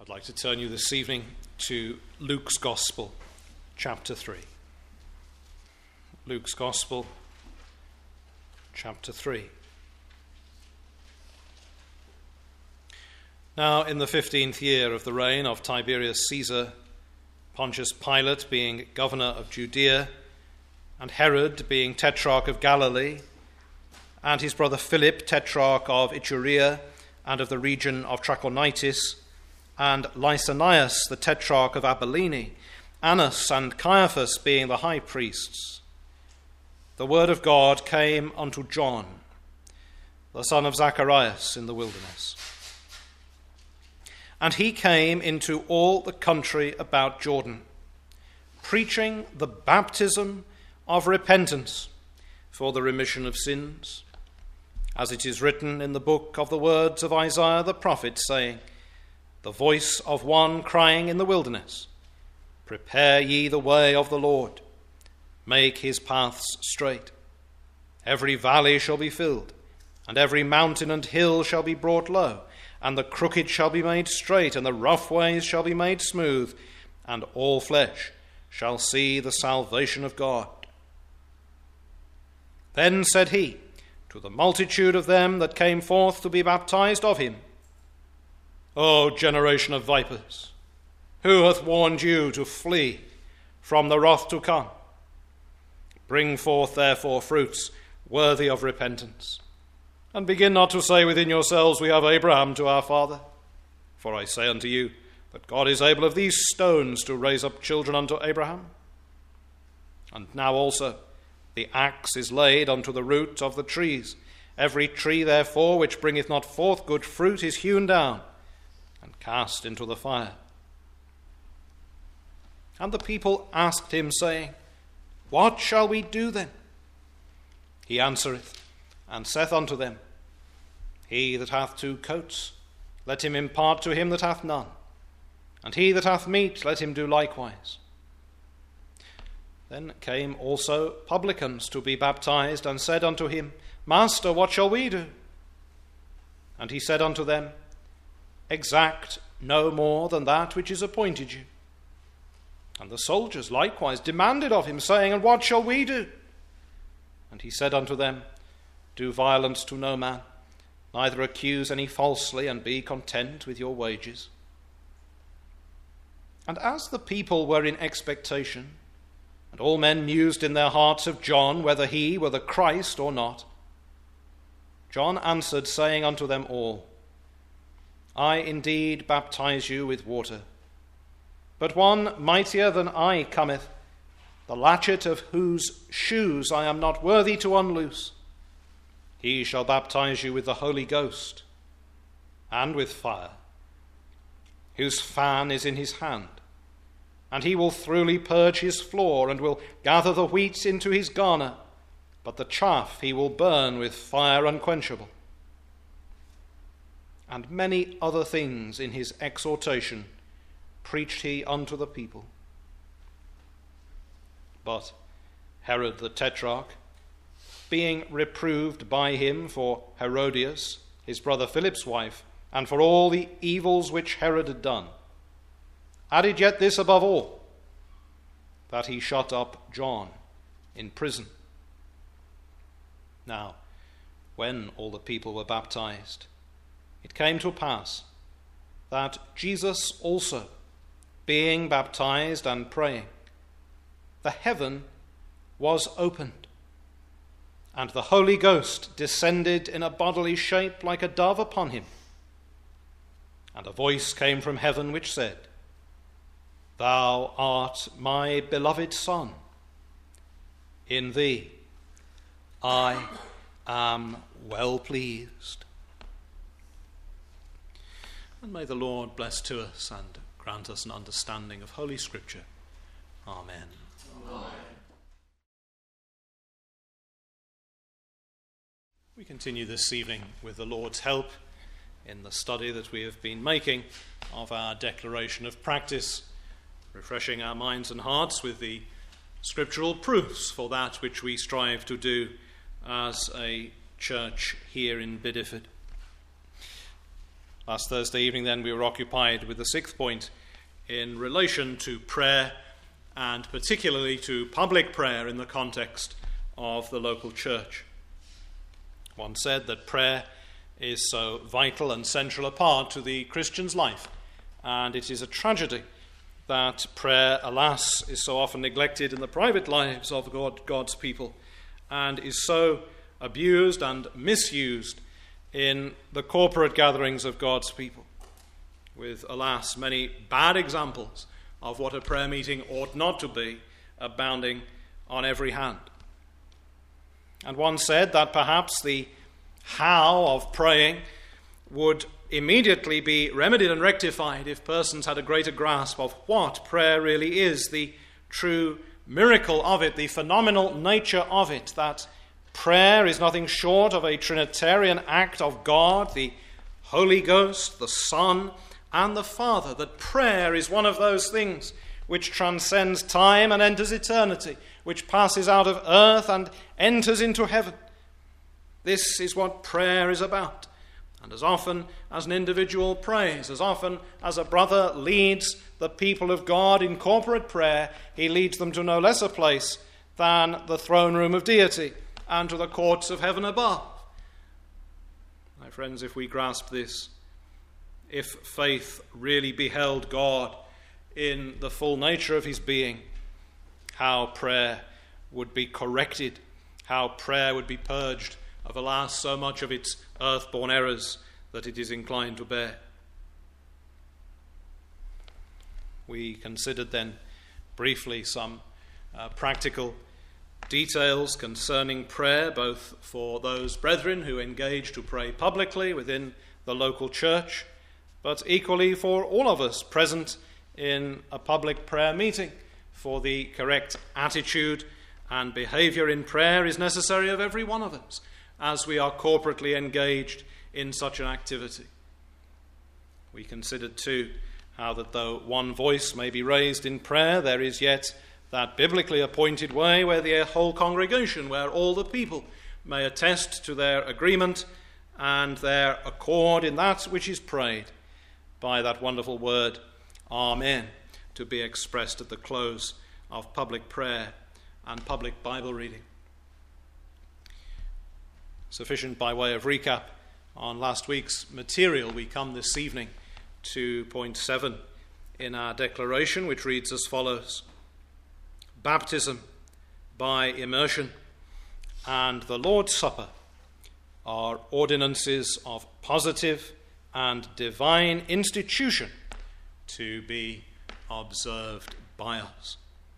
I'd like to turn you this evening to Luke's Gospel, chapter 3. Luke's Gospel, chapter 3. Now, in the 15th year of the reign of Tiberius Caesar, Pontius Pilate being governor of Judea, and Herod being tetrarch of Galilee, and his brother Philip, tetrarch of Iturea and of the region of Trachonitis, and Lysanias, the tetrarch of Abilene, Annas and Caiaphas being the high priests, the word of God came unto John, the son of Zacharias, in the wilderness. And he came into all the country about Jordan, preaching the baptism of repentance for the remission of sins, as it is written in the book of the words of Isaiah the prophet, saying, the voice of one crying in the wilderness, prepare ye the way of the Lord, make his paths straight. Every valley shall be filled, and every mountain and hill shall be brought low, and the crooked shall be made straight, and the rough ways shall be made smooth, and all flesh shall see the salvation of God. Then said he to the multitude of them that came forth to be baptized of him, O generation of vipers, who hath warned you to flee from the wrath to come? Bring forth therefore fruits worthy of repentance, and begin not to say within yourselves, we have Abraham to our father. For I say unto you, that God is able of these stones to raise up children unto Abraham. And now also the axe is laid unto the root of the trees. Every tree therefore which bringeth not forth good fruit is hewn down, and cast into the fire. And the people asked him, saying, what shall we do then? He answereth, and saith unto them, he that hath 2 coats, let him impart to him that hath none, and he that hath meat, let him do likewise. Then came also publicans to be baptized, and said unto him, Master, what shall we do? And he said unto them, exact no more than that which is appointed you. And the soldiers likewise demanded of him, saying, and what shall we do? And he said unto them, do violence to no man, neither accuse any falsely, and be content with your wages. And as the people were in expectation, and all men mused in their hearts of John, whether he were the Christ or not, John answered, saying unto them all, I indeed baptize you with water, but one mightier than I cometh, the latchet of whose shoes I am not worthy to unloose. He shall baptize you with the Holy Ghost and with fire, whose fan is in his hand. And he will thoroughly purge his floor, and will gather the wheat into his garner, but the chaff he will burn with fire unquenchable. And many other things in his exhortation preached he unto the people. But Herod the tetrarch, being reproved by him for Herodias, his brother Philip's wife, and for all the evils which Herod had done, added yet this above all, that he shut up John in prison. Now, when all the people were baptized, it came to pass that Jesus also, being baptized and praying, the heaven was opened, and the Holy Ghost descended in a bodily shape like a dove upon him. And a voice came from heaven which said, Thou art my beloved Son. In thee I am well pleased. And may the Lord bless to us and grant us an understanding of Holy Scripture. Amen. Amen. We continue this evening with the Lord's help in the study that we have been making of our declaration of practice, refreshing our minds and hearts with the scriptural proofs for that which we strive to do as a church here in Bideford. Last Thursday evening, then, we were occupied with the sixth point in relation to prayer, and particularly to public prayer in the context of the local church. One said that prayer is so vital and central a part to the Christian's life, and it is a tragedy that prayer, alas, is so often neglected in the private lives of God's people, and is so abused and misused in the corporate gatherings of God's people, with, alas, many bad examples of what a prayer meeting ought not to be abounding on every hand. And one said that perhaps the how of praying would immediately be remedied and rectified if persons had a greater grasp of what prayer really is, the true miracle of it, the phenomenal nature of it, that prayer is nothing short of a Trinitarian act of God, the Holy Ghost, the Son, and the Father, that prayer is one of those things which transcends time and enters eternity, which passes out of earth and enters into heaven. This is what prayer is about. And as often as an individual prays, as often as a brother leads the people of God in corporate prayer, he leads them to no less a place than the throne room of deity and to the courts of heaven above. My friends, if we grasp this, if faith really beheld God in the full nature of his being, how prayer would be corrected, how prayer would be purged of, alas, so much of its earth-born errors that it is inclined to bear. We considered then briefly some practical details concerning prayer, both for those brethren who engage to pray publicly within the local church, but equally for all of us present in a public prayer meeting, for the correct attitude and behavior in prayer is necessary of every one of us as we are corporately engaged in such an activity. We considered too how that though one voice may be raised in prayer, there is yet that biblically appointed way where the whole congregation, where all the people may attest to their agreement and their accord in that which is prayed by that wonderful word, Amen, to be expressed at the close of public prayer and public Bible reading. Sufficient by way of recap on last week's material, we come this evening to point 7 in our declaration, which reads as follows: Baptism by immersion and the Lord's Supper are ordinances of positive and divine institution to be observed by us.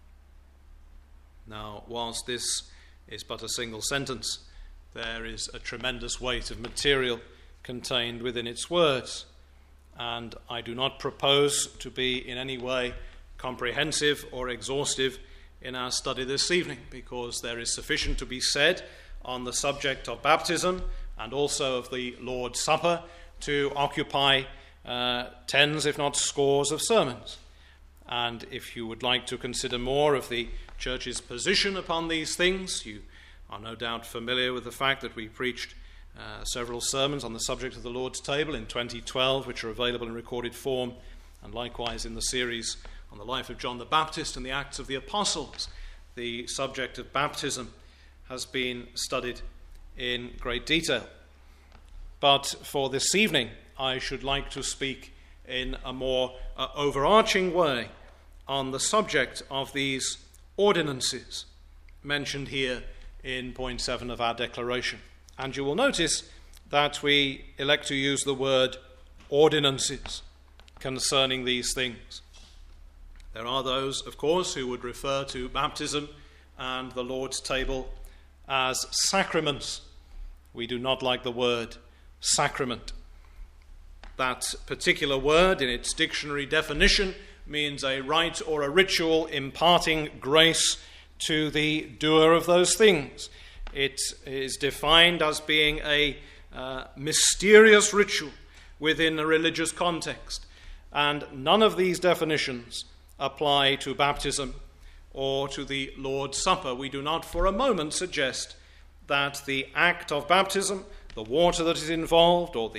Now, whilst this is but a single sentence, there is a tremendous weight of material contained within its words, and I do not propose to be in any way comprehensive or exhaustive in our study this evening, because there is sufficient to be said on the subject of baptism and also of the Lord's Supper to occupy tens, if not scores, of sermons. And if you would like to consider more of the Church's position upon these things, you are no doubt familiar with the fact that we preached several sermons on the subject of the Lord's table in 2012, which are available in recorded form, and likewise in the series on the life of John the Baptist and the Acts of the Apostles. The subject of baptism has been studied in great detail. But for this evening, I should like to speak in a more overarching way on the subject of these ordinances mentioned here in point 7 of our declaration. And you will notice that we elect to use the word ordinances concerning these things. There are those, of course, who would refer to baptism and the Lord's table as sacraments. We do not like the word sacrament. That particular word, in its dictionary definition, means a rite or a ritual imparting grace to the doer of those things. It is defined as being a mysterious ritual within a religious context, and none of these definitions apply to baptism or to the Lord's Supper. We do not for a moment suggest that the act of baptism, the water that is involved, or the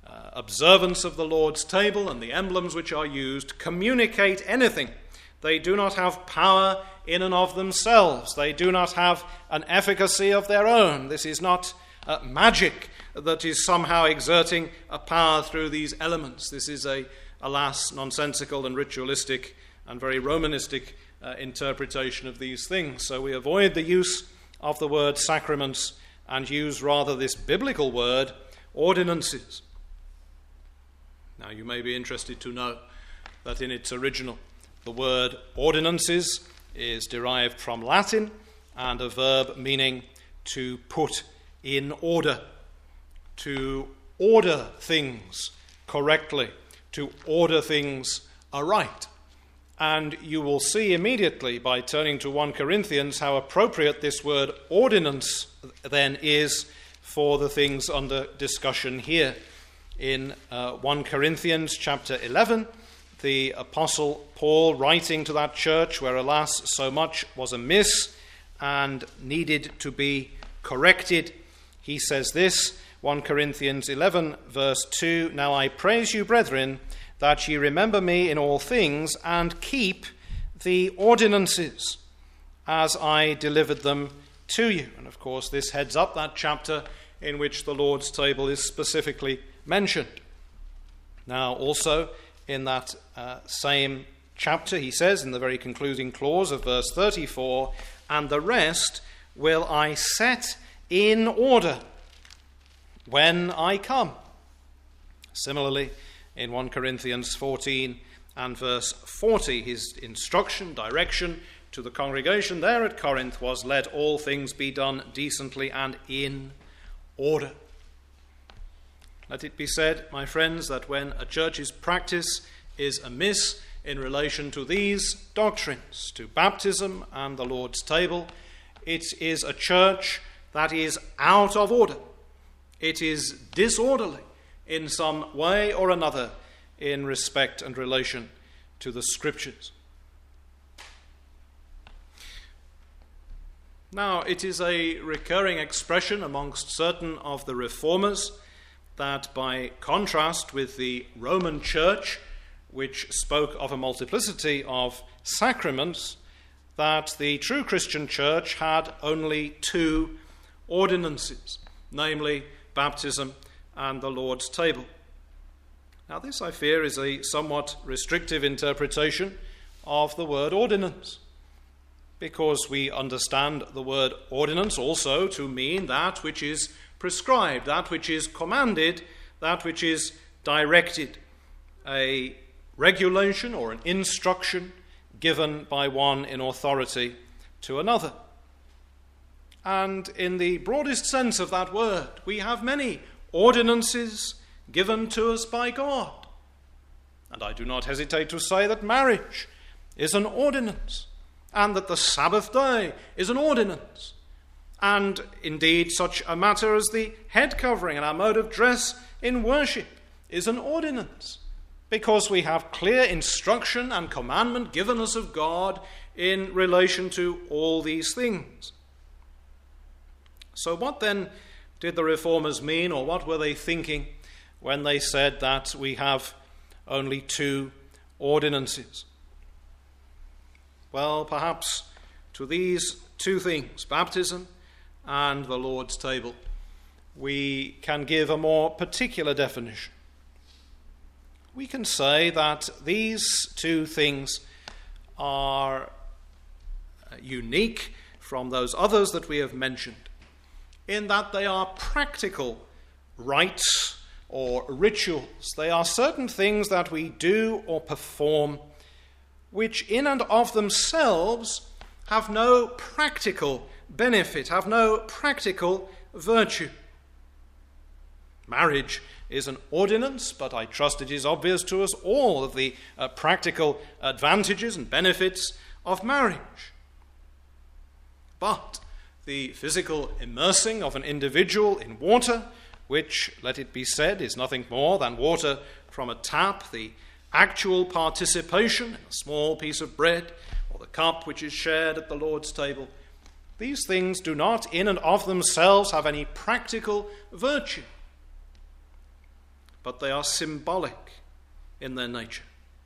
observance of the Lord's table and the emblems which are used communicate anything. They do not have power in and of themselves. They do not have an efficacy of their own. This is not magic that is somehow exerting a power through these elements. This is alas, nonsensical and ritualistic and very Romanistic interpretation of these things. So we avoid the use of the word sacraments and use rather this biblical word, ordinances. Now you may be interested to know that in its original, the word ordinances is derived from Latin and a verb meaning to put in order, to order things correctly, to order things aright. And you will see immediately by turning to 1 Corinthians how appropriate this word ordinance then is for the things under discussion here. In 1 Corinthians chapter 11, the Apostle Paul, writing to that church where, alas, so much was amiss and needed to be corrected, he says this, 1 Corinthians 11, verse 2, "Now I praise you, brethren, that ye remember me in all things, and keep the ordinances, as I delivered them to you." And of course, this heads up that chapter in which the Lord's table is specifically mentioned. Now, also in that same chapter, he says in the very concluding clause of verse 34, "And the rest will I set in order when I come." Similarly, in 1 Corinthians 14 and verse 40, his instruction, direction to the congregation there at Corinth was, "Let all things be done decently and in order." Let it be said, my friends, that when a church's practice is amiss in relation to these doctrines, to baptism and the Lord's table, it is a church that is out of order. It is disorderly in some way or another in respect and relation to the Scriptures. Now, it is a recurring expression amongst certain of the reformers that by contrast with the Roman Church, which spoke of a multiplicity of sacraments, that the true Christian Church had only two ordinances, namely baptism and the Lord's table. Now this, I fear, is a somewhat restrictive interpretation of the word ordinance, because we understand the word ordinance also to mean that which is prescribed, that which is commanded, that which is directed, a regulation or an instruction given by one in authority to another. And in the broadest sense of that word, we have many ordinances given to us by God. And I do not hesitate to say that marriage is an ordinance, and that the Sabbath day is an ordinance, and indeed such a matter as the head covering and our mode of dress in worship is an ordinance, because we have clear instruction and commandment given us of God in relation to all these things. So what then did the reformers mean, or what were they thinking when they said that we have only two ordinances? Well, perhaps to these two things, baptism and the Lord's table, we can give a more particular definition. We can say that these two things are unique from those others that we have mentioned, in that they are practical rites or rituals. They are certain things that we do or perform which in and of themselves have no practical benefit, have no practical virtue. Marriage is an ordinance, but I trust it is obvious to us all of the practical advantages and benefits of marriage. But the physical immersing of an individual in water, which, let it be said, is nothing more than water from a tap, the actual participation in a small piece of bread or the cup which is shared at the Lord's table, these things do not in and of themselves have any practical virtue. but they are symbolic in their nature.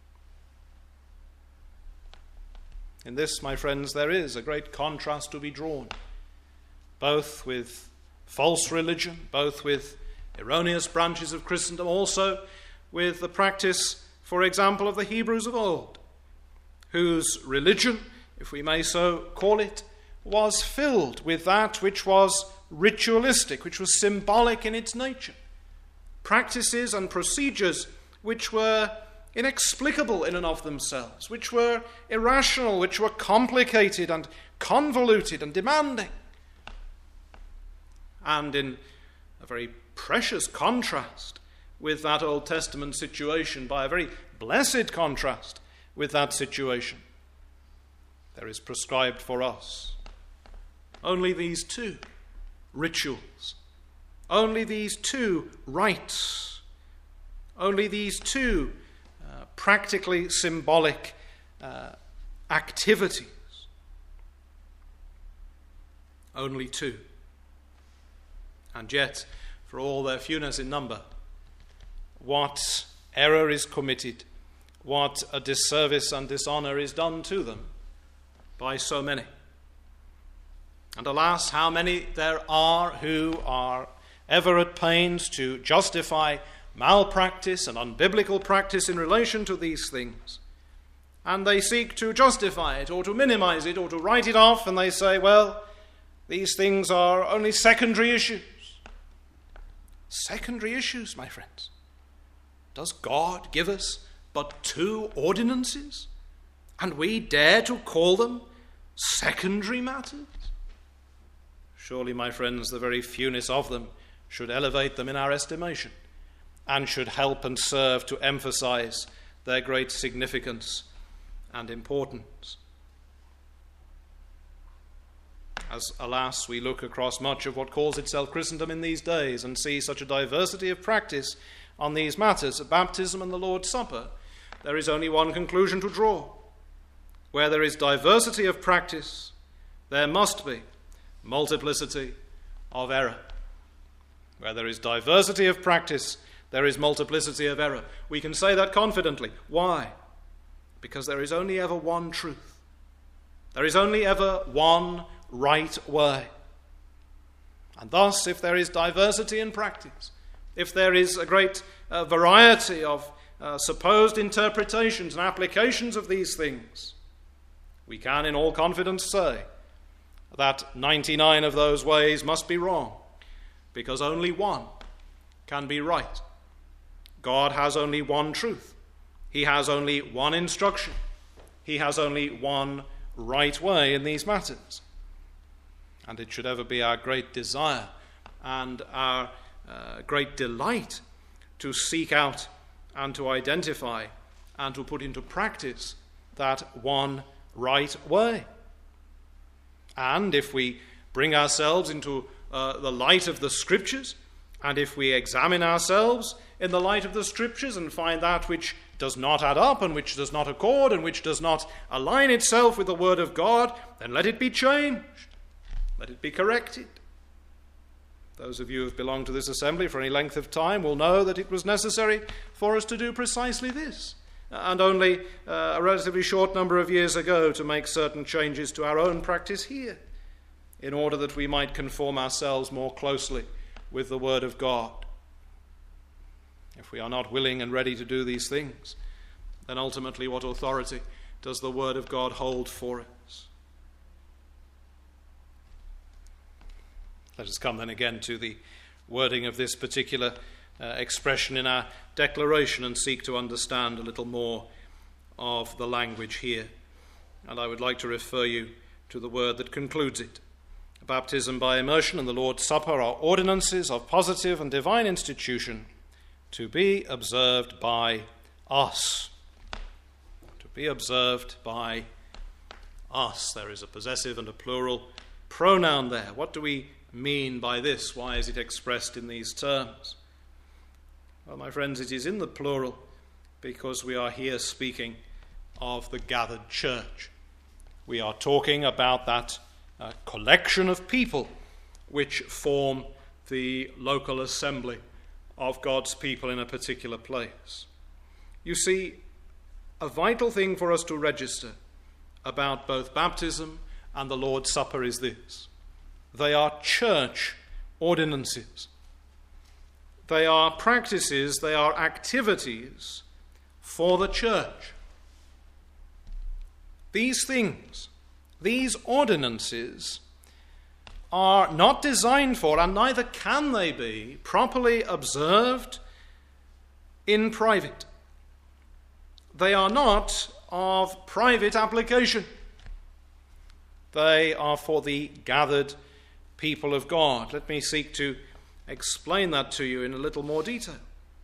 In this, my friends, there is a great contrast to be drawn, both with false religion, both with erroneous branches of Christendom, also with the practice, for example, of the Hebrews of old, whose religion, if we may so call it, was filled with that which was ritualistic, which was symbolic in its nature. Practices and procedures which were inexplicable in and of themselves, which were irrational, which were complicated and convoluted and demanding. And in a very precious contrast with that Old Testament situation, by a very blessed contrast with that situation, there is prescribed for us only these two rituals, only these two rites, only these two practically symbolic activities. Only two. And yet, for all their fewness in number, what error is committed, what a disservice and dishonour is done to them by so many. And alas, how many there are who are ever at pains to justify malpractice and unbiblical practice in relation to these things. And they seek to justify it or to minimize it or to write it off, and they say, well, these things are only secondary issues. Secondary issues, my friends. Does God give us but two ordinances, and we dare to call them secondary matters? Surely, my friends, the very fewness of them should elevate them in our estimation and should help and serve to emphasize their great significance and importance. As, alas, we look across much of what calls itself Christendom in these days and see such a diversity of practice on these matters of baptism and the Lord's Supper, there is only one conclusion to draw. Where there is diversity of practice, there must be multiplicity of error. Where there is diversity of practice, there is multiplicity of error. We can say that confidently. Why? Because there is only ever one truth. There is only ever one right way. And thus, if there is diversity in practice, if there is a great variety of supposed interpretations and applications of these things, we can in all confidence say that 99 of those ways must be wrong, because only one can be right. God has only one truth. He has only one instruction. He has only one right way in these matters. And it should ever be our great desire and our great delight to seek out and to identify and to put into practice that one right way. And if we bring ourselves into the light of the Scriptures, and if we examine ourselves in the light of the Scriptures and find that which does not add up and which does not accord and which does not align itself with the Word of God, then let it be changed. Let it be corrected. Those of you who have belonged to this assembly for any length of time will know that it was necessary for us to do precisely this, and only a relatively short number of years ago to make certain changes to our own practice here, in order that we might conform ourselves more closely with the Word of God. If we are not willing and ready to do these things, then ultimately what authority does the Word of God hold for us? Let us come then again to the wording of this particular expression in our declaration and seek to understand a little more of the language here. And I would like to refer you to the word that concludes it. Baptism by immersion and the Lord's Supper are ordinances of positive and divine institution to be observed by us. To be observed by us. There is a possessive and a plural pronoun there. What do we mean by this? Why is it expressed in these terms? Well, my friends, it is in the plural because we are here speaking of the gathered church. We are talking about that collection of people which form the local assembly of God's people in a particular place. You see, a vital thing for us to register about both baptism and the Lord's Supper is this: they are church ordinances. They are practices, they are activities for the church. These things, these ordinances, are not designed for, and neither can they be, properly observed in private. They are not of private application. They are for the gathered people of God. Let me seek to explain that to you in a little more detail.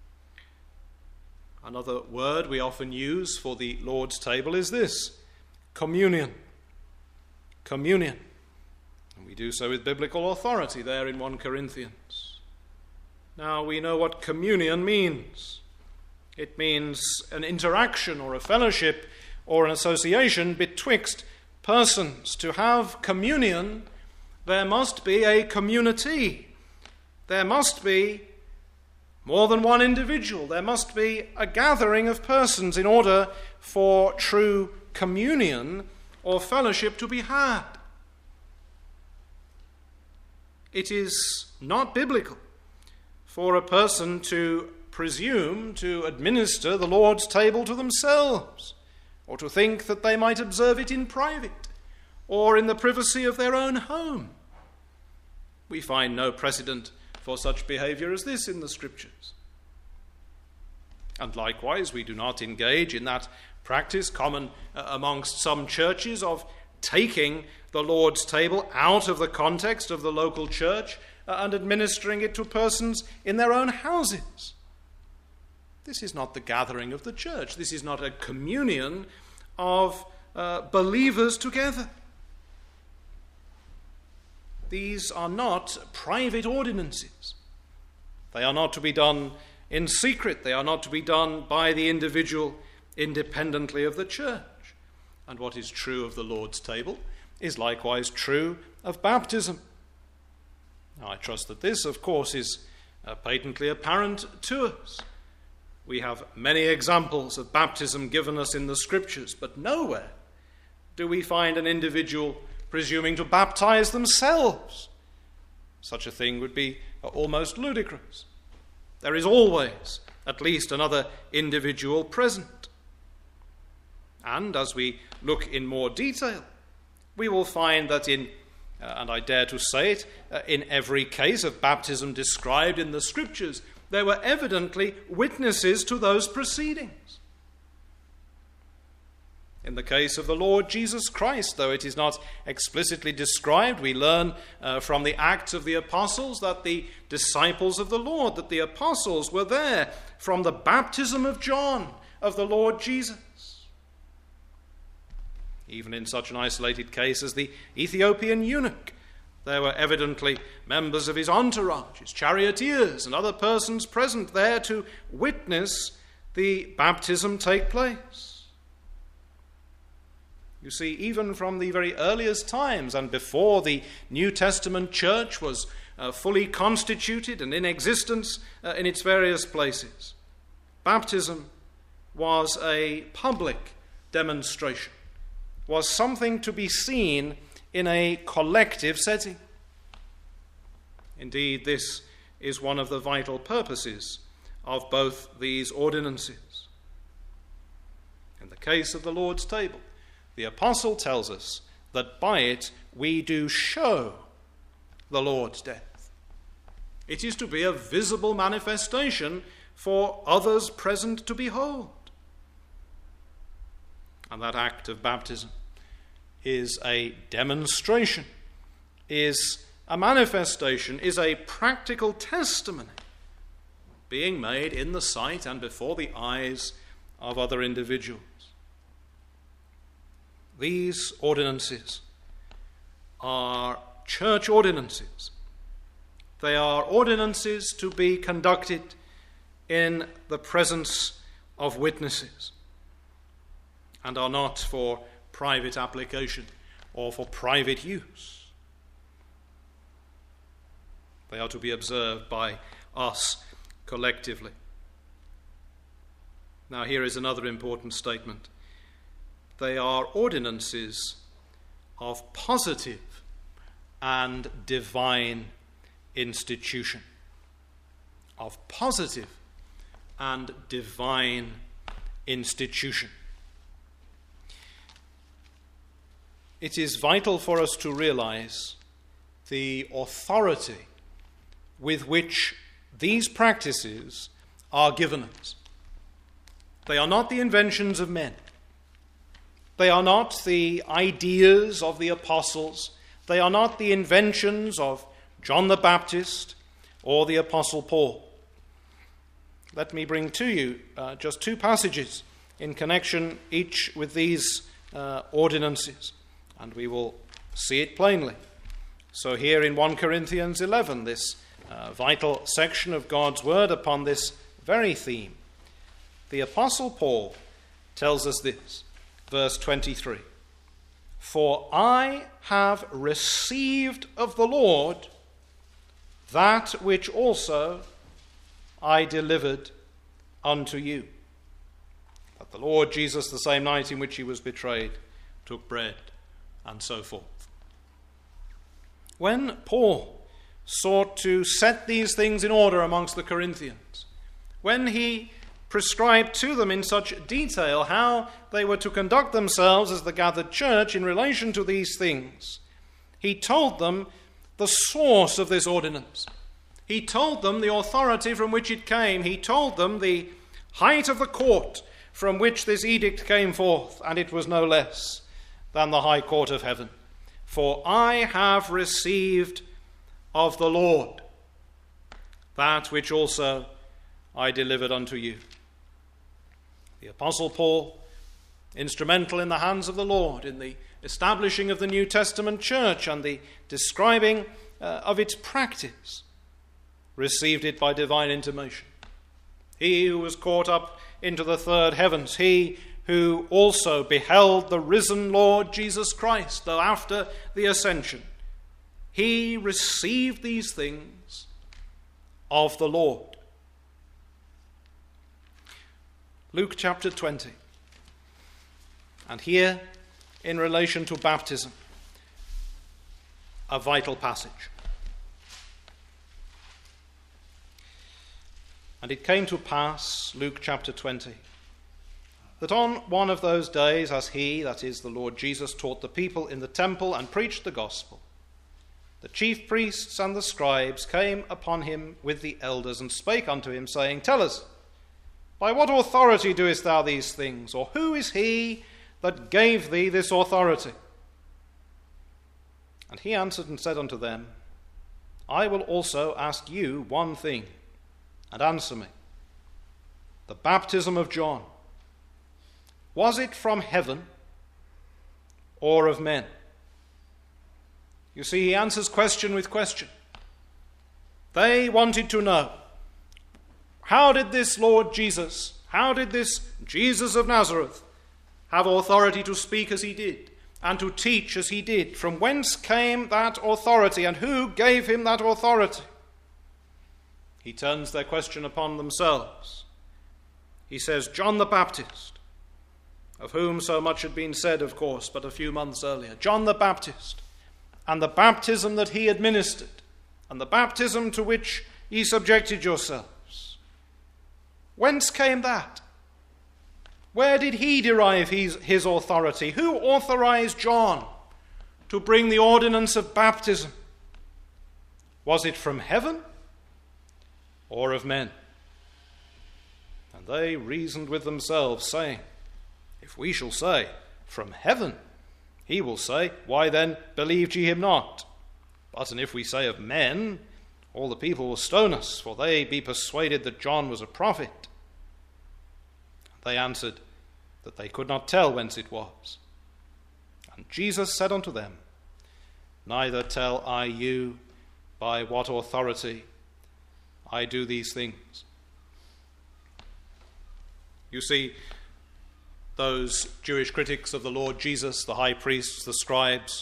Another word we often use for the Lord's table is this: communion. Communion. And we do so with biblical authority there in 1 Corinthians. Now we know what communion means. It means an interaction or a fellowship or an association betwixt persons. To have communion, there must be a community. There must be more than one individual. There must be a gathering of persons in order for true communion or fellowship to be had. It is not biblical for a person to presume to administer the Lord's table to themselves, or to think that they might observe it in private or in the privacy of their own home. We find no precedent for such behavior as this in the Scriptures. And likewise, we do not engage in that practice common amongst some churches of taking the Lord's table out of the context of the local church and administering it to persons in their own houses. This is not the gathering of the church. This is not a communion of believers together. These are not private ordinances. They are not to be done in secret. They are not to be done by the individual independently of the church. And what is true of the Lord's table is likewise true of baptism. Now, I trust that this, of course, is patently apparent to us. We have many examples of baptism given us in the Scriptures, but nowhere do we find an individual presuming to baptize themselves. Such a thing would be almost ludicrous. There is always at least another individual present. And as we look in more detail, we will find that and I dare to say it, in every case of baptism described in the Scriptures, there were evidently witnesses to those proceedings. In the case of the Lord Jesus Christ, though it is not explicitly described, we learn from the Acts of the Apostles that the disciples of the Lord, that the apostles were there from the baptism of John, of the Lord Jesus. Even in such an isolated case as the Ethiopian eunuch, there were evidently members of his entourage, his charioteers, and other persons present there to witness the baptism take place. You see, even from the very earliest times and before the New Testament church was fully constituted and in existence in its various places, baptism was a public demonstration, was something to be seen in a collective setting. Indeed, this is one of the vital purposes of both these ordinances. In the case of the Lord's table, the apostle tells us that by it we do show the Lord's death. It is to be a visible manifestation for others present to behold. And that act of baptism is a demonstration, is a manifestation, is a practical testimony being made in the sight and before the eyes of other individuals. These ordinances are church ordinances. They are ordinances to be conducted in the presence of witnesses and are not for private application or for private use. They are to be observed by us collectively. Now, here is another important statement. They are ordinances of positive and divine institution. Of positive and divine institution. It is vital for us to realize the authority with which these practices are given us. They are not the inventions of men. They are not the ideas of the apostles. They are not the inventions of John the Baptist or the Apostle Paul. Let me bring to you just two passages in connection each with these ordinances, and we will see it plainly. So here in 1 Corinthians 11, this vital section of God's word upon this very theme, the Apostle Paul tells us this, verse 23, "For I have received of the Lord that which also I delivered unto you, that the Lord Jesus, the same night in which he was betrayed, took bread," and so forth. When Paul sought to set these things in order amongst the Corinthians, when he prescribed to them in such detail how they were to conduct themselves as the gathered church in relation to these things, he told them the source of this ordinance. He told them the authority from which it came. He told them the height of the court from which this edict came forth, and it was no less than the high court of heaven. "For I have received of the Lord that which also I delivered unto you." The Apostle Paul, instrumental in the hands of the Lord in the establishing of the New Testament church and the describing of its practice, received it by divine intimation. He who was caught up into the third heavens, he who also beheld the risen Lord Jesus Christ, though after the ascension, he received these things of the Lord. Luke chapter 20. And here, in relation to baptism, a vital passage. "And it came to pass," Luke chapter 20, "that on one of those days, as he," that is the Lord Jesus, "taught the people in the temple and preached the gospel, the chief priests and the scribes came upon him with the elders and spake unto him, saying, Tell us, by what authority doest thou these things? Or who is he that gave thee this authority? And he answered and said unto them, I will also ask you one thing, and answer me. The baptism of John, was it from heaven or of men?" You see, he answers question with question. They wanted to know, how did this Lord Jesus, how did this Jesus of Nazareth have authority to speak as he did and to teach as he did? From whence came that authority, and who gave him that authority? He turns their question upon themselves. He says, John the Baptist, of whom so much had been said, of course, but a few months earlier. John the Baptist, and the baptism that he administered, and the baptism to which ye subjected yourselves. Whence came that? Where did he derive his authority? Who authorized John to bring the ordinance of baptism? Was it from heaven or of men? And they reasoned with themselves, saying, If we shall say, from heaven, he will say, Why then believed ye him not? But and if we say of men, all the people will stone us, for they be persuaded that John was a prophet. They answered that they could not tell whence it was. And Jesus said unto them, Neither tell I you by what authority I do these things. You see, those Jewish critics of the Lord Jesus, the high priests, the scribes,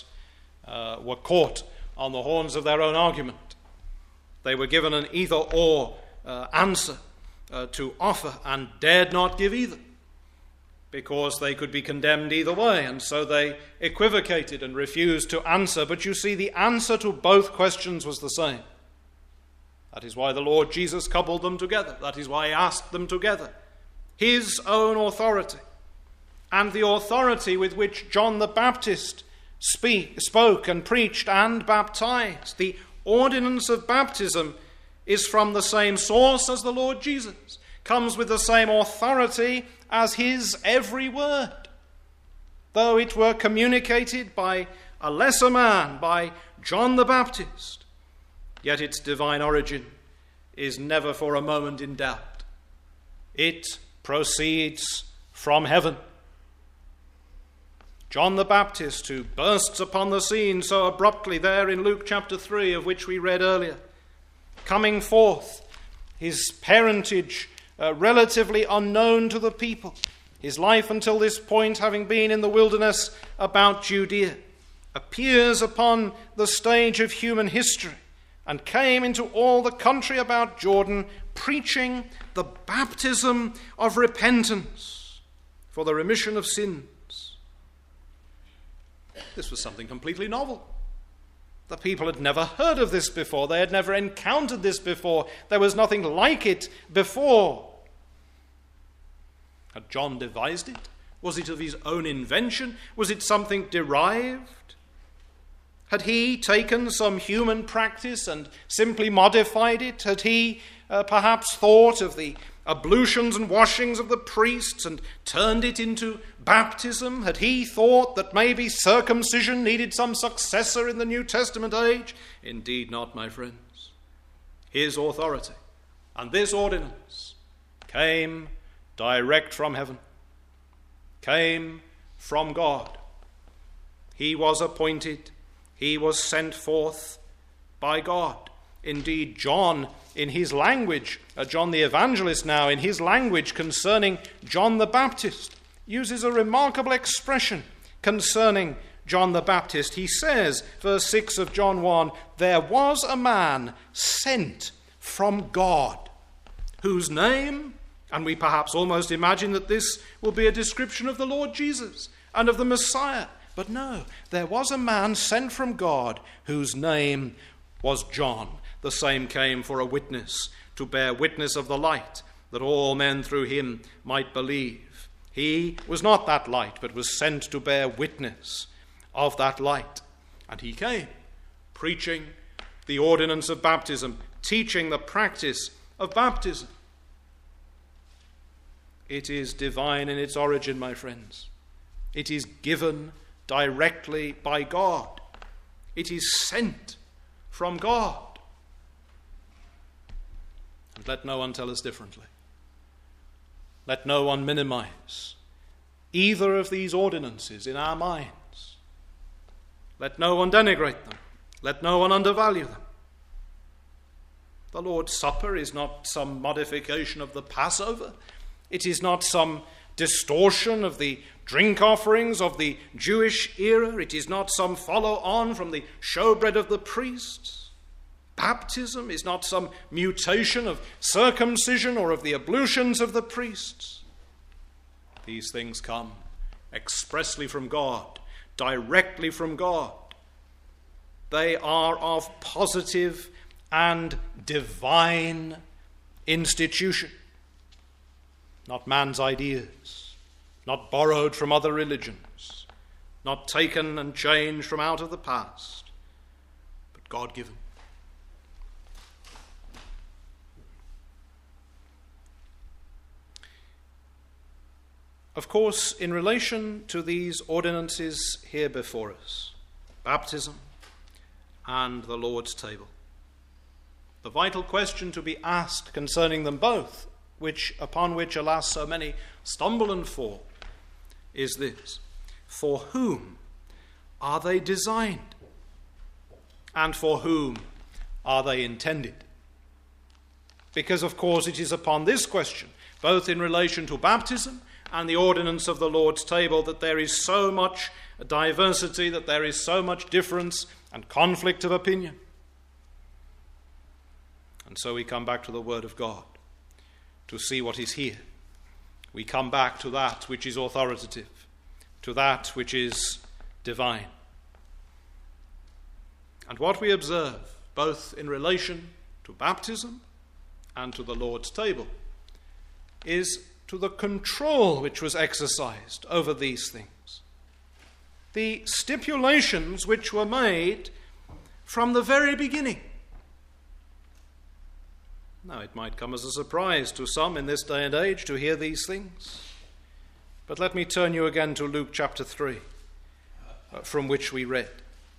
were caught on the horns of their own argument. They were given an either-or answer to offer, and dared not give either, because they could be condemned either way, and so they equivocated and refused to answer. But you see, the answer to both questions was the same. That is why the Lord Jesus coupled them together. That is why he asked them together. His own authority and the authority with which John the Baptist spoke and preached and baptized. The ordinance of baptism is from the same source as the Lord Jesus, comes with the same authority as his every word. Though it were communicated by a lesser man, by John the Baptist, yet its divine origin is never for a moment in doubt. It proceeds from heaven. John the Baptist, who bursts upon the scene so abruptly there in Luke chapter 3, of which we read earlier, coming forth, his parentage relatively unknown to the people, his life until this point having been in the wilderness about Judea, appears upon the stage of human history and came into all the country about Jordan, preaching the baptism of repentance for the remission of sins. This was something completely novel. The people had never heard of this before. They had never encountered this before. There was nothing like it before. Had John devised it? Was it of his own invention? Was it something derived? Had he taken some human practice and simply modified it? Had he perhaps thought of the ablutions and washings of the priests and turned it into baptism? Had he thought that maybe circumcision needed some successor in the New Testament age? Indeed not, my friends. His authority and this ordinance came direct from heaven, came from God. He was appointed, he was sent forth by God. Indeed, John, in his language, John the Evangelist now, in his language concerning John the Baptist, uses a remarkable expression concerning John the Baptist. He says, verse 6 of John 1, "There was a man sent from God, whose name," and we perhaps almost imagine that this will be a description of the Lord Jesus and of the Messiah. But no, there was a man sent from God whose name was John. The same came for a witness, to bear witness of the light, that all men through him might believe. He was not that light, but was sent to bear witness of that light. And he came, preaching the ordinance of baptism, teaching the practice of baptism. It is divine in its origin, my friends. It is given directly by God. It is sent from God. And let no one tell us differently. Let no one minimize either of these ordinances in our minds. Let no one denigrate them. Let no one undervalue them. The Lord's Supper is not some modification of the Passover. It is not some distortion of the drink offerings of the Jewish era. It is not some follow-on from the showbread of the priests. Baptism is not some mutation of circumcision or of the ablutions of the priests. These things come expressly from God, directly from God. They are of positive and divine institution. Not man's ideas, not borrowed from other religions, not taken and changed from out of the past, but God-given. Of course, in relation to these ordinances here before us, baptism and the Lord's table, the vital question to be asked concerning them both, upon which, alas, so many stumble and fall, is this: for whom are they designed? And for whom are they intended? Because, of course, it is upon this question, both in relation to baptism and the ordinance of the Lord's table, that there is so much diversity, that there is so much difference and conflict of opinion. And so we come back to the Word of God to see what is here. We come back to that which is authoritative, to that which is divine. And what we observe, both in relation to baptism and to the Lord's table, is to the control which was exercised over these things. The stipulations which were made from the very beginning. Now, it might come as a surprise to some in this day and age to hear these things. But let me turn you again to Luke chapter 3, from which we read.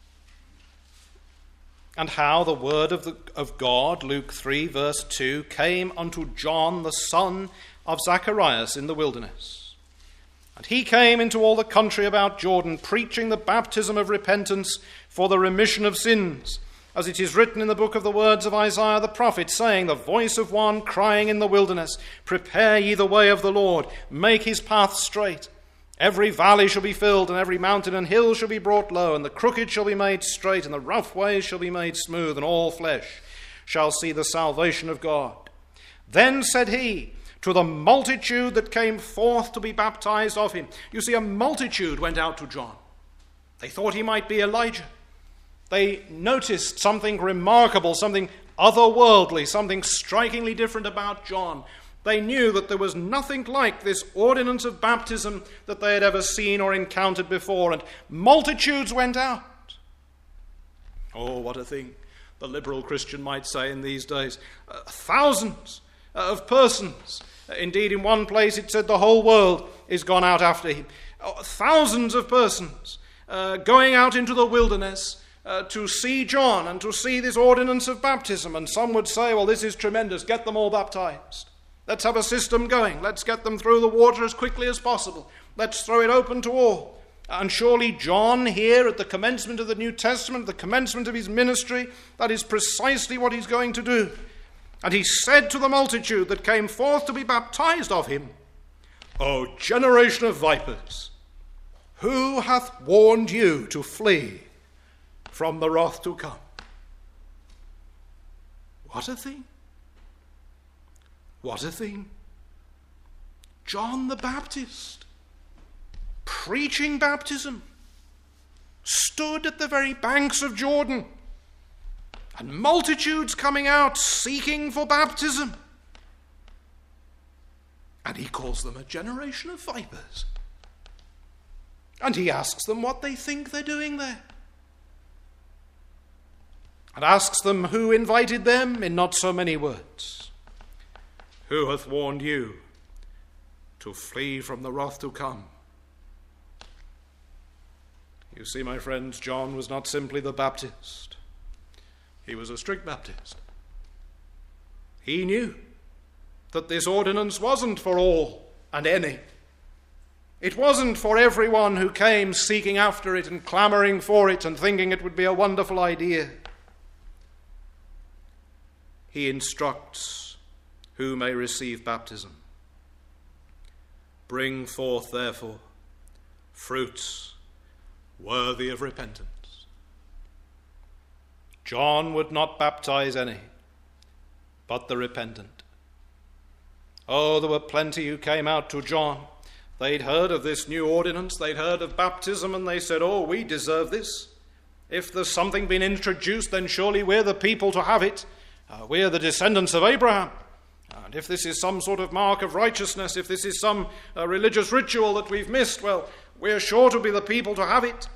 And how the word of God, Luke 3, verse 2, came unto John, the son of Zacharias, in the wilderness. And he came into all the country about Jordan, preaching the baptism of repentance for the remission of sins, as it is written in the book of the words of Isaiah the prophet, saying, the voice of one crying in the wilderness, prepare ye the way of the Lord, make his path straight. Every valley shall be filled, and every mountain and hill shall be brought low, and the crooked shall be made straight, and the rough ways shall be made smooth, and all flesh shall see the salvation of God. Then said he to the multitude that came forth to be baptized of him. You see, a multitude went out to John. They thought he might be Elijah. They noticed something remarkable, something otherworldly, something strikingly different about John. They knew that there was nothing like this ordinance of baptism that they had ever seen or encountered before, and multitudes went out. Oh, what a thing, the liberal Christian might say in these days. Thousands of persons. Indeed, in one place it said the whole world is gone out after him. Thousands of persons going out into the wilderness to see John and to see this ordinance of baptism. And some would say, well, this is tremendous. Get them all baptized. Let's have a system going. Let's get them through the water as quickly as possible. Let's throw it open to all. And surely John here at the commencement of the New Testament, the commencement of his ministry, that is precisely what he's going to do. And he said to the multitude that came forth to be baptized of him, O generation of vipers, who hath warned you to flee from the wrath to come? What a thing! What a thing! John the Baptist, preaching baptism, stood at the very banks of Jordan, and multitudes coming out seeking for baptism. And he calls them a generation of vipers. And he asks them what they think they're doing there. And asks them who invited them in not so many words. Who hath warned you to flee from the wrath to come? You see, my friends, John was not simply the Baptist. He was a strict Baptist. He knew that this ordinance wasn't for all and any. It wasn't for everyone who came seeking after it and clamoring for it and thinking it would be a wonderful idea. He instructs who may receive baptism. Bring forth, therefore, fruits worthy of repentance. John would not baptize any, but the repentant. Oh, there were plenty who came out to John. They'd heard of this new ordinance, they'd heard of baptism, and they said, oh, we deserve this. If there's something been introduced, then surely we're the people to have it. We're the descendants of Abraham. And if this is some sort of mark of righteousness, if this is some religious ritual that we've missed, well, we're sure to be the people to have it.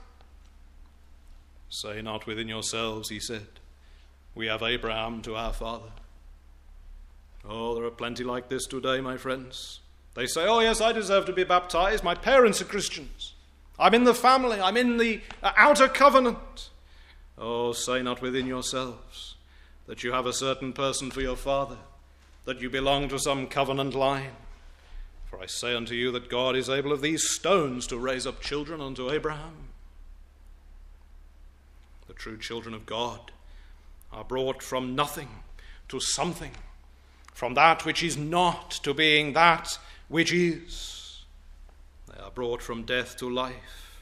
Say not within yourselves, he said, we have Abraham to our father. Oh, there are plenty like this today, my friends. They say, oh yes, I deserve to be baptized. My parents are Christians. I'm in the family. I'm in the outer covenant. Oh, say not within yourselves that you have a certain person for your father, that you belong to some covenant line. For I say unto you that God is able of these stones to raise up children unto Abraham. The true children of God are brought from nothing to something, from that which is not to being that which is. They are brought from death to life,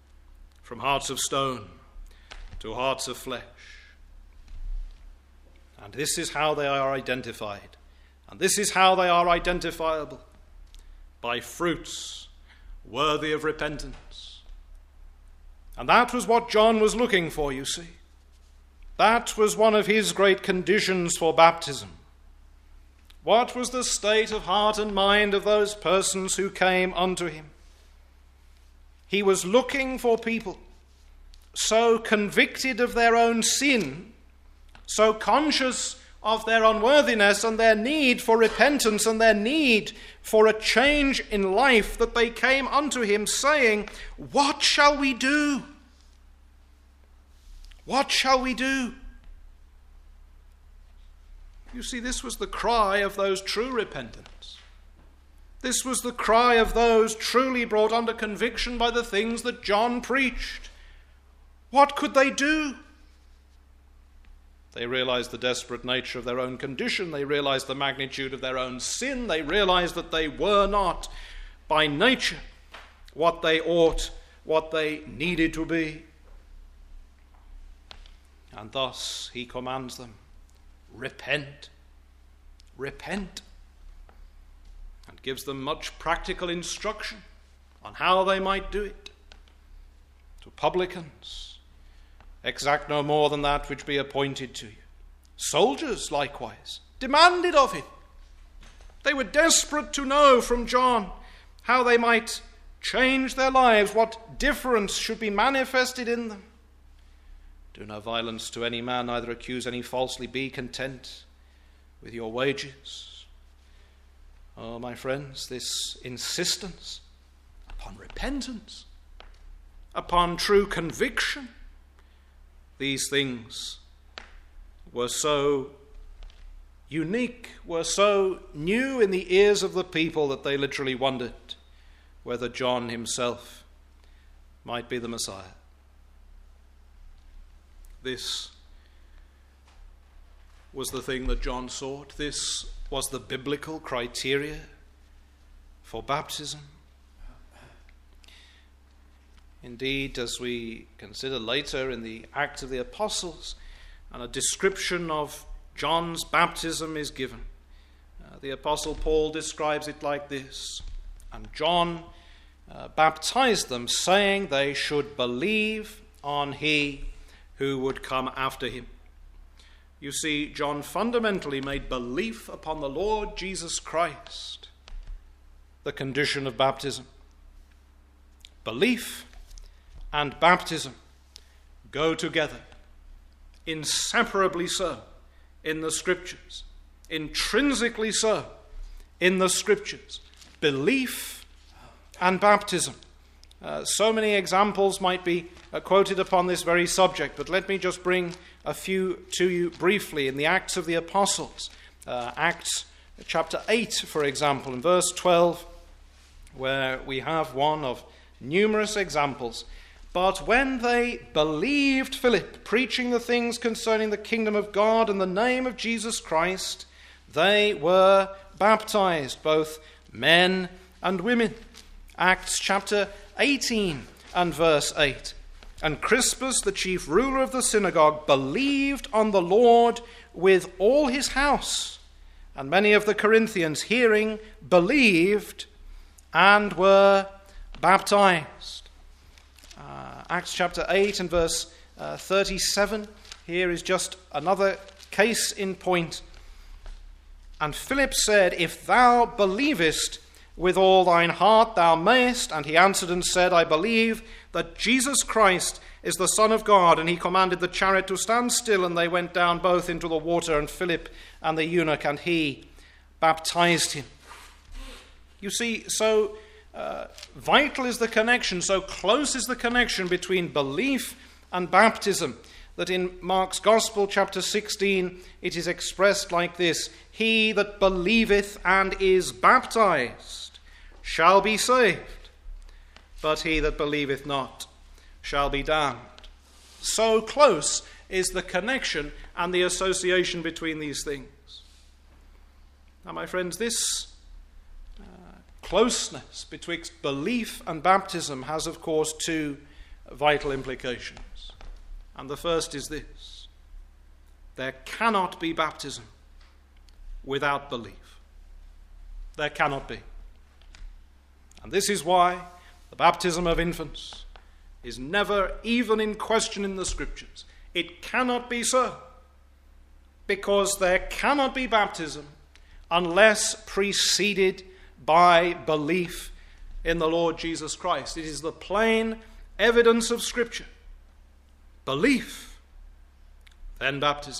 from hearts of stone to hearts of flesh. And this is how they are identified. And this is how they are identifiable: by fruits worthy of repentance. And that was what John was looking for, you see. That was one of his great conditions for baptism. What was the state of heart and mind of those persons who came unto him? He was looking for people so convicted of their own sin, so conscious of their unworthiness and their need for repentance and their need for a change in life, that they came unto him saying, "What shall we do? What shall we do?" You see, this was the cry of those true repentants. This was the cry of those truly brought under conviction by the things that John preached. What could they do? They realized the desperate nature of their own condition. They realized the magnitude of their own sin. They realized that they were not by nature what they ought, what they needed to be. And thus he commands them, repent, repent, and gives them much practical instruction on how they might do it. To publicans, exact no more than that which be appointed to you. Soldiers, likewise, demanded of him. They were desperate to know from John how they might change their lives, what difference should be manifested in them. Do no violence to any man, neither accuse any falsely. Be content with your wages. Oh, my friends, this insistence upon repentance, upon true conviction, these things were so unique, were so new in the ears of the people, that they literally wondered whether John himself might be the Messiah. This was the thing that John sought. This was the biblical criteria for baptism. Indeed, as we consider later in the Acts of the Apostles, and a description of John's baptism is given, the Apostle Paul describes it like this: "And John baptized them, saying they should believe on he who would come after him." You see, John fundamentally made belief upon the Lord Jesus Christ the condition of baptism. Belief and baptism go together, inseparably so in the Scriptures, intrinsically so in the Scriptures. Belief and baptism. So many examples might be quoted upon this very subject, but let me just bring a few to you briefly. In the Acts of the Apostles, Acts chapter 8, for example, in verse 12, where we have one of numerous examples. "But when they believed Philip, preaching the things concerning the kingdom of God and the name of Jesus Christ, they were baptized, both men and women." Acts chapter 18 and verse 8. "And Crispus, the chief ruler of the synagogue, believed on the Lord with all his house. And many of the Corinthians, hearing, believed and were baptized." Acts chapter 8 and verse 37. Here is just another case in point. "And Philip said, If thou believest with all thine heart, thou mayest. And he answered and said, I believe that Jesus Christ is the Son of God. And he commanded the chariot to stand still, and they went down both into the water, and Philip and the eunuch, and he baptized him." You see, so vital is the connection, so close is the connection between belief and baptism, that in Mark's Gospel, chapter 16, it is expressed like this: "He that believeth and is baptized shall be saved, but he that believeth not shall be damned." So close is the connection and the association between these things. Now, my friends, this closeness betwixt belief and baptism has, of course, two vital implications. And the first is this: there cannot be baptism without belief. There cannot be. And this is why the baptism of infants is never even in question in the Scriptures. It cannot be so, because there cannot be baptism unless preceded by belief in the Lord Jesus Christ. It is the plain evidence of Scripture. Belief, then baptism.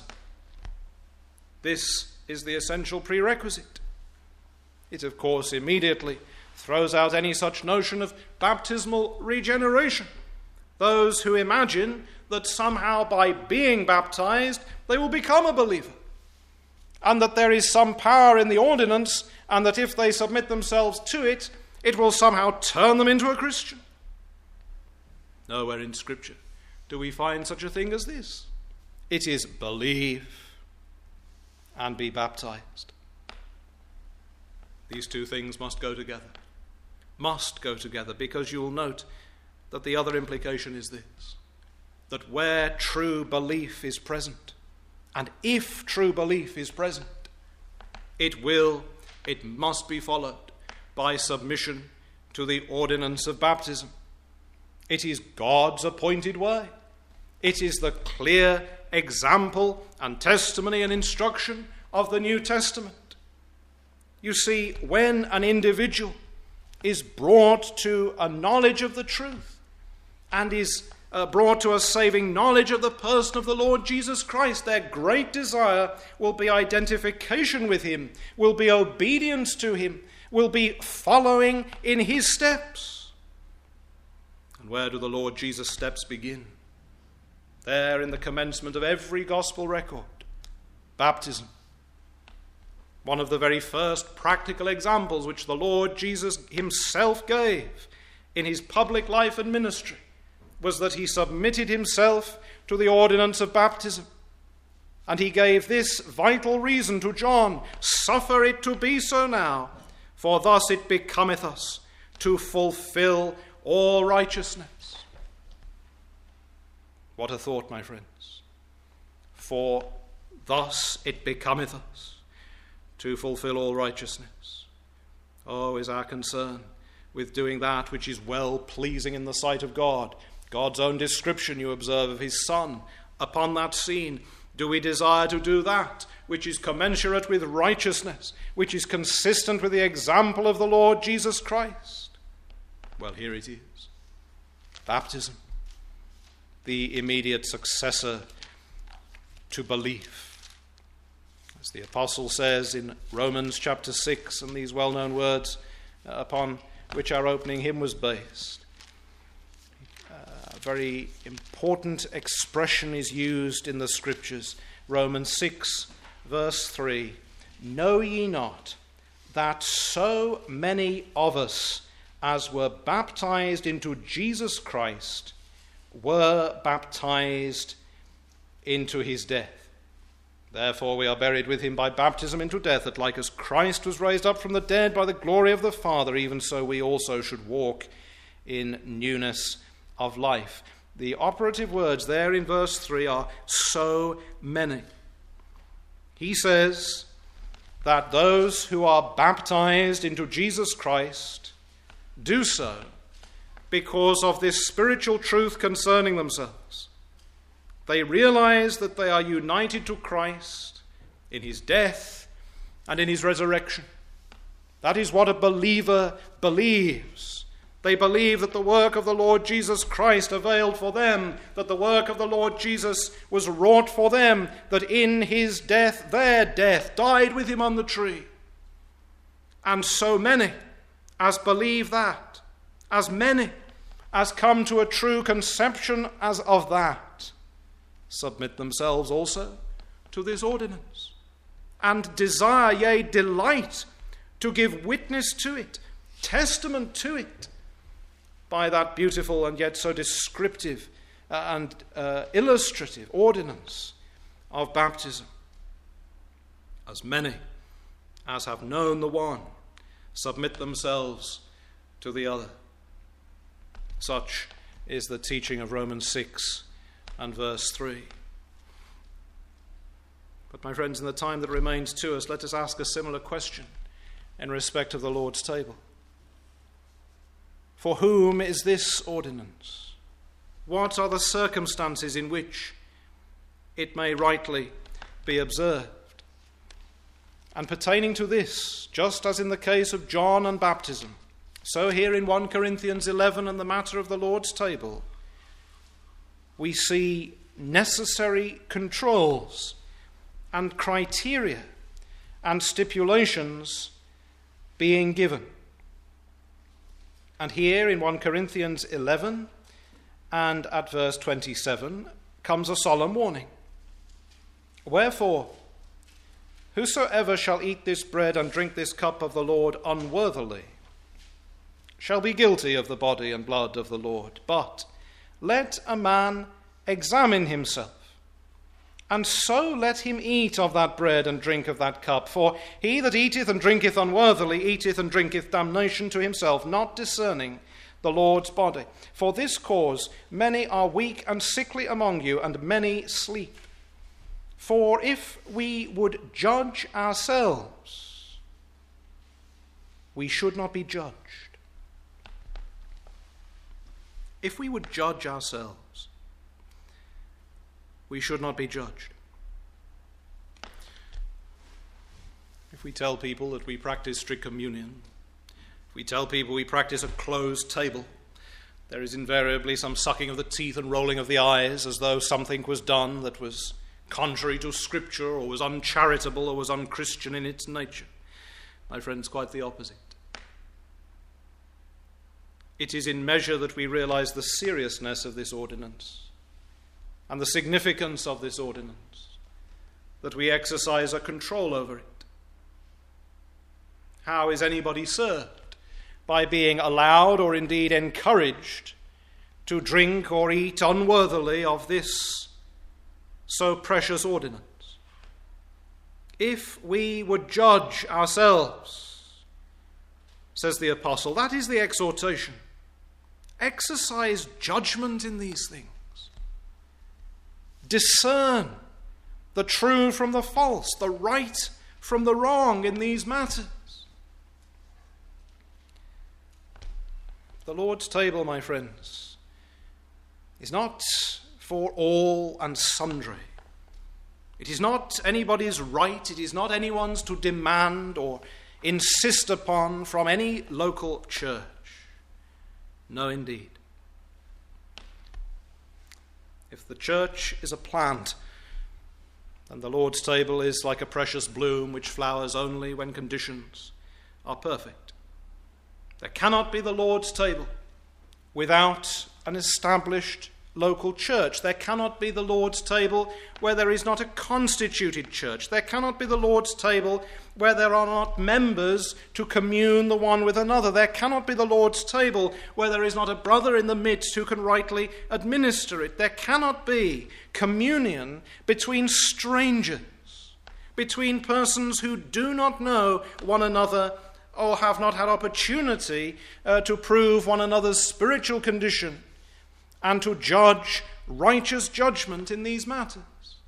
This is the essential prerequisite. It, of course, immediately throws out any such notion of baptismal regeneration. Those who imagine that somehow by being baptized they will become a believer, and that there is some power in the ordinance, and that if they submit themselves to it, it will somehow turn them into a Christian. Nowhere in Scripture do we find such a thing as this. It is believe and be baptized. These two things must go together. Must go together, because you will note that the other implication is this: that where true belief is present, and if true belief is present, it must be followed by submission to the ordinance of baptism. It is God's appointed way. It is the clear example and testimony and instruction of the New Testament. You see, when an individual is brought to a knowledge of the truth and is brought to a saving knowledge of the person of the Lord Jesus Christ, their great desire will be identification with him, will be obedience to him, will be following in his steps. And where do the Lord Jesus' steps begin? There, in the commencement of every gospel record: baptism. One of the very first practical examples which the Lord Jesus himself gave in his public life and ministry was that he submitted himself to the ordinance of baptism. And he gave this vital reason to John: suffer it to be so now, for thus it becometh us to fulfill all righteousness. What a thought, my friends. For thus it becometh us to fulfill all righteousness. Oh, is our concern with doing that which is well-pleasing in the sight of God. God's own description, you observe, of his Son upon that scene. Do we desire to do that which is commensurate with righteousness, which is consistent with the example of the Lord Jesus Christ? Well, here it is. Baptism, the immediate successor to belief. As the apostle says in Romans chapter 6, and these well-known words upon which our opening hymn was based, a very important expression is used in the Scriptures. Romans 6, verse 3, know ye not that so many of us as were baptized into Jesus Christ were baptized into his death? Therefore we are buried with him by baptism into death, that like as Christ was raised up from the dead by the glory of the Father, even so we also should walk in newness of life. The operative words there in verse 3 are so many. He says that those who are baptized into Jesus Christ do so because of this spiritual truth concerning themselves. They realize that they are united to Christ in his death and in his resurrection. That is what a believer believes. They believe that the work of the Lord Jesus Christ availed for them, that the work of the Lord Jesus was wrought for them, that in his death, their death, died with him on the tree. And so many as believe that, as many as come to a true conception as of that, submit themselves also to this ordinance, and desire, yea, delight to give witness to it, testament to it, by that beautiful and yet so descriptive and illustrative ordinance of baptism. As many as have known the one submit themselves to the other. Such is the teaching of Romans 6 and verse 3. But my friends, in the time that remains to us, let us ask a similar question in respect of the Lord's table. For whom is this ordinance? What are the circumstances in which it may rightly be observed? And pertaining to this, just as in the case of John and baptism, so here in 1 Corinthians 11 and the matter of the Lord's table, we see necessary controls and criteria and stipulations being given. And here in 1 Corinthians 11 and at verse 27 comes a solemn warning. Wherefore, whosoever shall eat this bread and drink this cup of the Lord unworthily shall be guilty of the body and blood of the Lord. But let a man examine himself, and so let him eat of that bread and drink of that cup. For he that eateth and drinketh unworthily eateth and drinketh damnation to himself, not discerning the Lord's body. For this cause many are weak and sickly among you, and many sleep. For if we would judge ourselves, we should not be judged. If we would judge ourselves, we should not be judged. If we tell people that we practice strict communion, if we tell people we practice a closed table, there is invariably some sucking of the teeth and rolling of the eyes as though something was done that was contrary to Scripture or was uncharitable or was unchristian in its nature. My friends, quite the opposite. It is in measure that we realize the seriousness of this ordinance and the significance of this ordinance that we exercise a control over it. How is anybody served? By being allowed or indeed encouraged to drink or eat unworthily of this so precious ordinance. If we would judge ourselves, says the apostle, that is the exhortation. Exercise judgment in these things. Discern the true from the false, the right from the wrong in these matters. The Lord's table, my friends, is not for all and sundry. It is not anybody's right. It is not anyone's to demand or insist upon from any local church. No, indeed. If the church is a plant, then the Lord's table is like a precious bloom which flowers only when conditions are perfect. There cannot be the Lord's table without an established local church. There cannot be the Lord's table where there is not a constituted church. There cannot be the Lord's table where there are not members to commune the one with another. There cannot be the Lord's table where there is not a brother in the midst who can rightly administer it. There cannot be communion between strangers, between persons who do not know one another or have not had opportunity to prove one another's spiritual condition and to judge righteous judgment in these matters.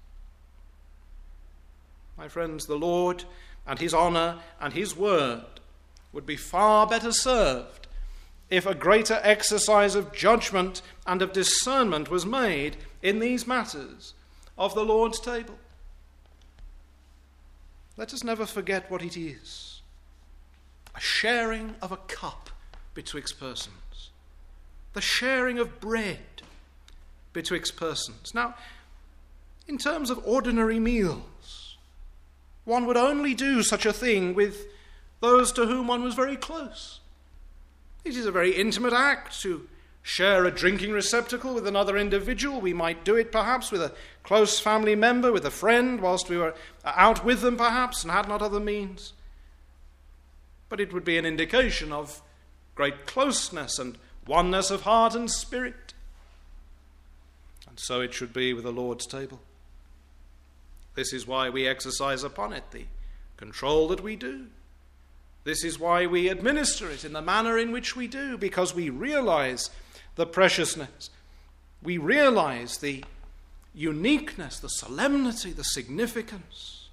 My friends, the Lord and his honor and his word would be far better served if a greater exercise of judgment and of discernment was made in these matters of the Lord's table. Let us never forget what it is: a sharing of a cup betwixt persons, the sharing of bread betwixt persons. Now, in terms of ordinary meals, one would only do such a thing with those to whom one was very close. It is a very intimate act to share a drinking receptacle with another individual. We might do it perhaps with a close family member, with a friend, whilst we were out with them perhaps and had not other means. But it would be an indication of great closeness and oneness of heart and spirit. And so it should be with the Lord's table. This is why we exercise upon it the control that we do. This is why we administer it in the manner in which we do, because we realize the preciousness. We realize the uniqueness, the solemnity, the significance.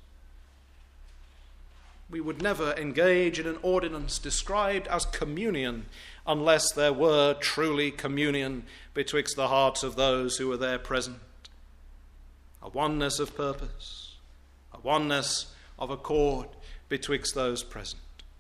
We would never engage in an ordinance described as communion unless there were truly communion betwixt the hearts of those who were there present. A oneness of purpose, a oneness of accord betwixt those present.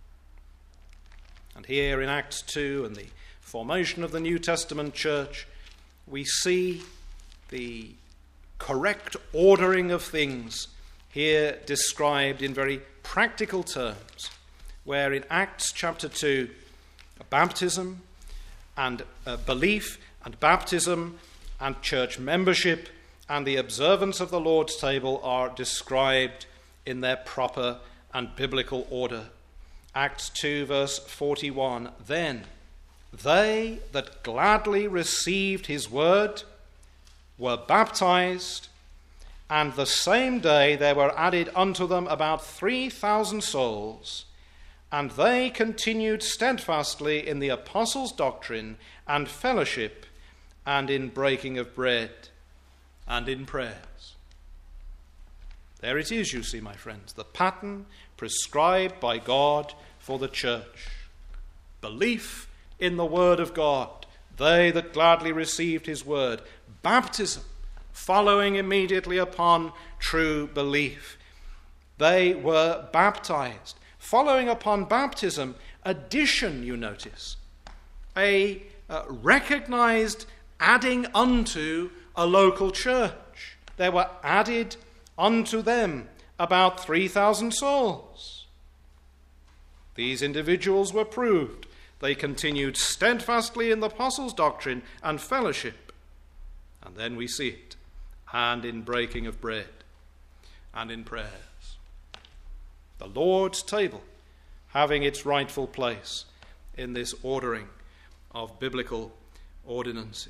And here in Acts 2 and the formation of the New Testament church, we see the correct ordering of things here described in very practical terms, where in Acts chapter 2, baptism and belief and baptism and church membership and the observance of the Lord's table are described in their proper and biblical order. Acts 2 verse 41, then they that gladly received his word were baptized, and the same day there were added unto them about 3,000 souls, and they continued steadfastly in the apostles' doctrine and fellowship, and in breaking of bread, and in prayers. There it is, you see, my friends, the pattern prescribed by God for the church. Belief in the word of God, they that gladly received his word. Baptism, following immediately upon true belief. They were baptized. Following upon baptism, addition, you notice, a recognized adding unto a local church. There were added unto them about 3,000 souls. These individuals were proved. They continued steadfastly in the apostles' doctrine and fellowship. And then we see it, and in breaking of bread, and in prayers. The Lord's table having its rightful place in this ordering of biblical ordinances.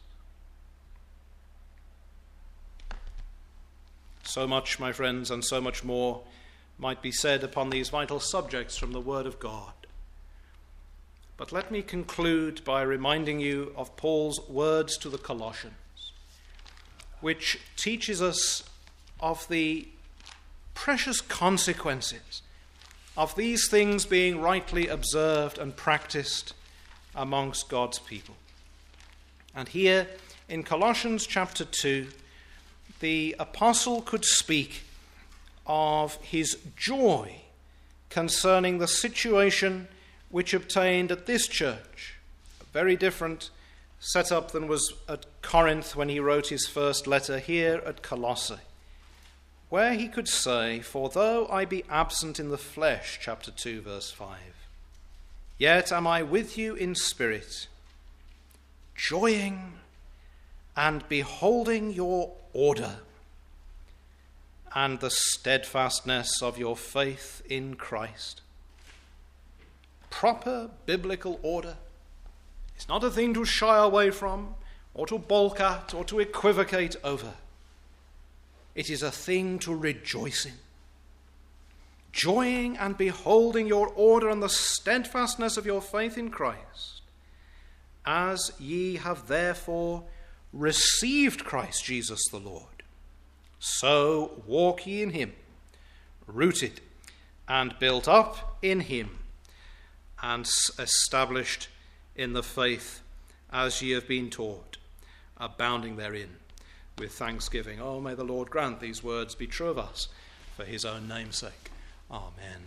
So much, my friends, and so much more might be said upon these vital subjects from the Word of God. But let me conclude by reminding you of Paul's words to the Colossians, which teaches us of the precious consequences of these things being rightly observed and practiced amongst God's people. And here in Colossians chapter 2, the apostle could speak of his joy concerning the situation which obtained at this church, a very different setup than was at Corinth when he wrote his first letter, here at Colossae, where he could say, for though I be absent in the flesh, chapter 2, verse 5, yet am I with you in spirit, joying and beholding your order and the steadfastness of your faith in Christ. Proper biblical order is not a thing to shy away from, or to balk at, or to equivocate over. It is a thing to rejoice in. Joying and beholding your order and the steadfastness of your faith in Christ, as ye have therefore received Christ Jesus the Lord, so walk ye in him, rooted and built up in him, and established in the faith as ye have been taught, abounding therein with thanksgiving. Oh, may the Lord grant these words be true of us for his own name's sake. Amen.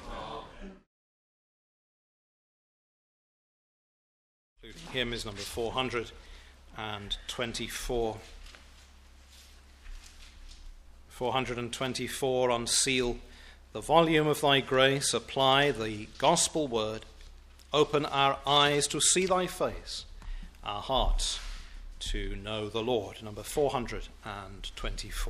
Hymn is number 424. 424, unseal the volume of thy grace, apply the gospel word, open our eyes to see thy face, our hearts to know the Lord. Number 424.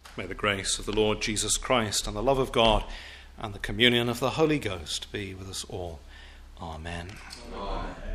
May the grace of the Lord Jesus Christ and the love of God and the communion of the Holy Ghost be with us all. Amen. Amen.